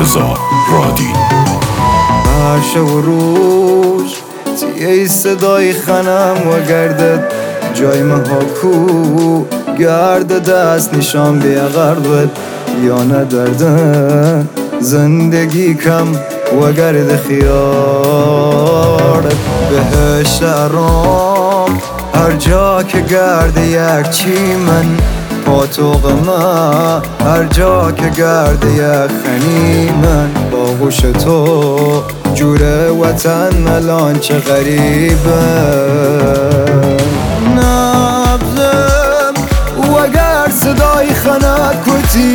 رضا رادین. هر شب و روز تیه صدای خنم و گردد جای مها کو گرد دست نشان بیاغرد یا ندردن زندگی کم و گرد خیارت بهشت رام هر جا که گرد یک چی من پاتوق ما هر جا که گرد یک خنی من باغوش تو جور وطن الان چه غریبه نبزم و اگر صدای خنک کتی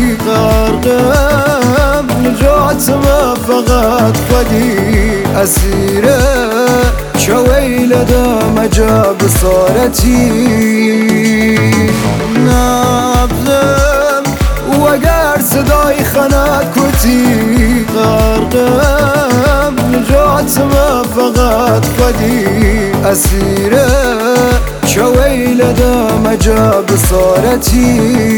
غرقم نجات ما فقط خودی اسیره شویل دم جا بصارتی نبزم و اگر صدای خنک کتی غرقم نجات ما فقط خودی اسیره شویل دم جا بصارتی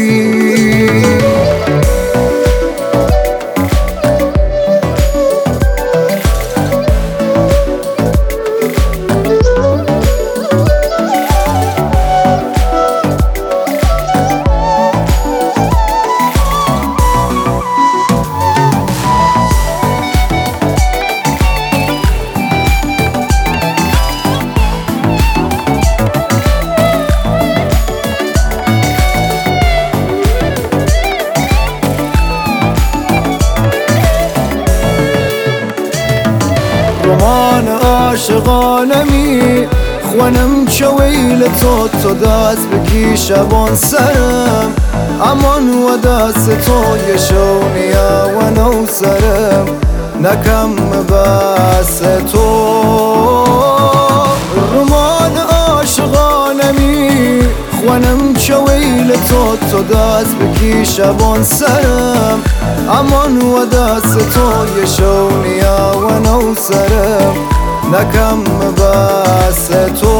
رمان عاشقانمی خوانم چویل تو دست بکی شبان سرم امان و دست تو یشونیا و نو سرم نکم بس تو رمان عاشقانمی خوانم چویل تو دست بکی شبان سرم امان و دست تو یشونیا و نو سرم نکم بس تو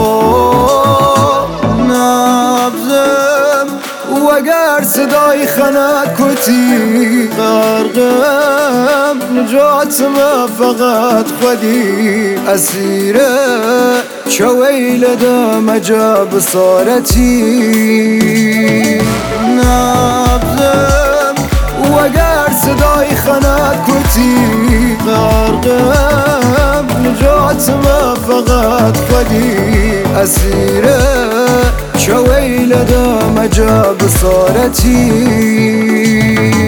نبزم و اگر صدای خنک کتی غرقم نجات ما فقط خودی اسیره شویل دم جا بصارتی نبزم و اگر صدای خنک کتی غرقم نجات ما فقط خودی اسیره شویل دم جا بصارتی